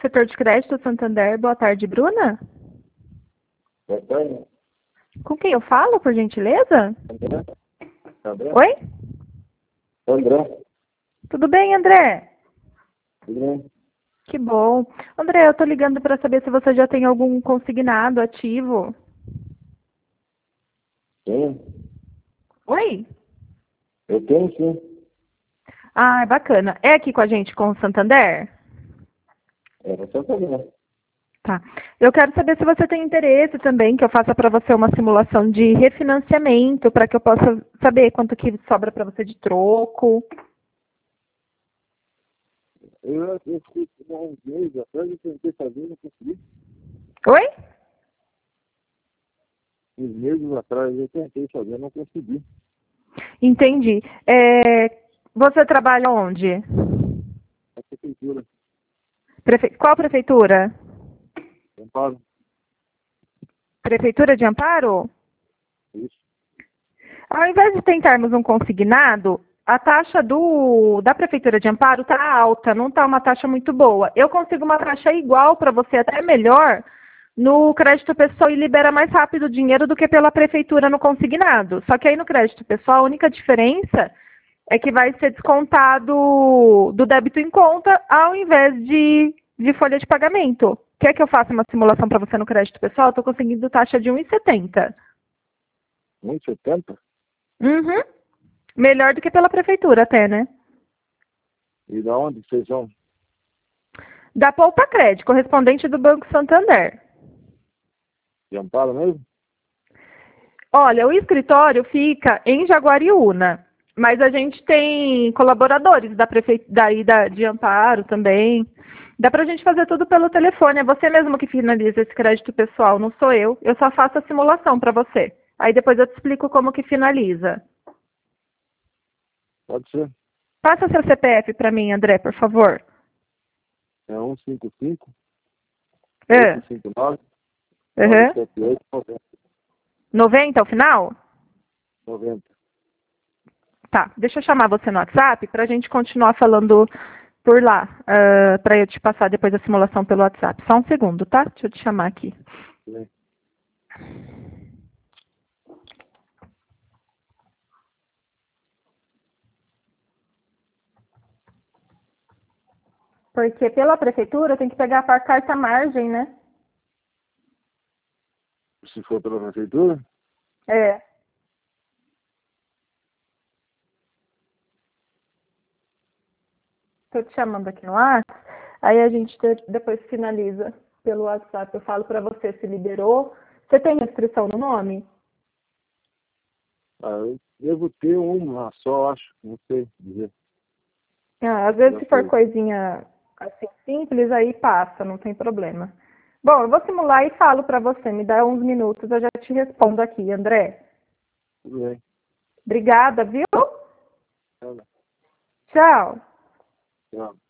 Setor de crédito Santander, boa tarde, Bruna. Boa tarde. Com quem eu falo, por gentileza? André? Oi? André? Tudo bem, André? Tudo bem? Que bom. André, eu tô ligando para saber se você já tem algum consignado ativo. Tenho. Oi? Eu tenho sim. Ah, bacana. É aqui com a gente, com o Santander? É, você saber. Tá. Eu quero saber se você tem interesse também que eu faça para você uma simulação de refinanciamento, para que eu possa saber quanto que sobra para você de troco. Eu fui há uns meses atrás, eu tentei fazer, não consegui. Oi? Uns meses atrás eu tentei fazer, não consegui. Entendi. Você trabalha onde? A prefeitura, Qual prefeitura? São Paulo, Prefeitura de Amparo? isso. Ao invés de tentarmos um consignado, a taxa da Prefeitura de Amparo está alta, não está uma taxa muito boa. Eu consigo uma taxa igual para você, até melhor, no crédito pessoal e libera mais rápido o dinheiro do que pela Prefeitura no consignado. Só que aí no crédito pessoal, a única diferença é que vai ser descontado do débito em conta ao invés de folha de pagamento. Quer que eu faça uma simulação para você no crédito pessoal? Estou conseguindo taxa de 1,70. 1,70? Uhum. Melhor do que pela prefeitura até, né? E da onde vocês são? Da Poupa Crédito, correspondente do Banco Santander. De Amparo mesmo? Olha, o escritório fica em Jaguariúna, mas a gente tem colaboradores de Amparo também. Dá pra gente fazer tudo pelo telefone. É você mesmo que finaliza esse crédito pessoal, não sou eu. Eu só faço a simulação para você. Aí depois eu te explico como que finaliza. Pode ser. Passa seu CPF para mim, André, por favor. É 155 É. 859 Uhum. 978 90. 90 ao final? 90. Tá, deixa eu chamar você no WhatsApp para a gente continuar falando por lá, para eu te passar depois a simulação pelo WhatsApp. Só um segundo, tá? Deixa eu te chamar aqui. Bem. Porque pela prefeitura tem que pegar a carta margem, né? Se for pela prefeitura, É. Tô te chamando aqui no WhatsApp, aí a gente depois finaliza pelo WhatsApp. Eu falo para você se liberou. Você tem inscrição no nome? eu devo ter uma só, acho. Não sei dizer. Ah, às vezes Já se for foi. coisinha assim simples, aí passa, não tem problema. Bom, eu vou simular e falo para você. Me dá uns minutos, eu já te respondo aqui, André. Tudo bem. Obrigada, viu? Tchau. Tchau. Tchau.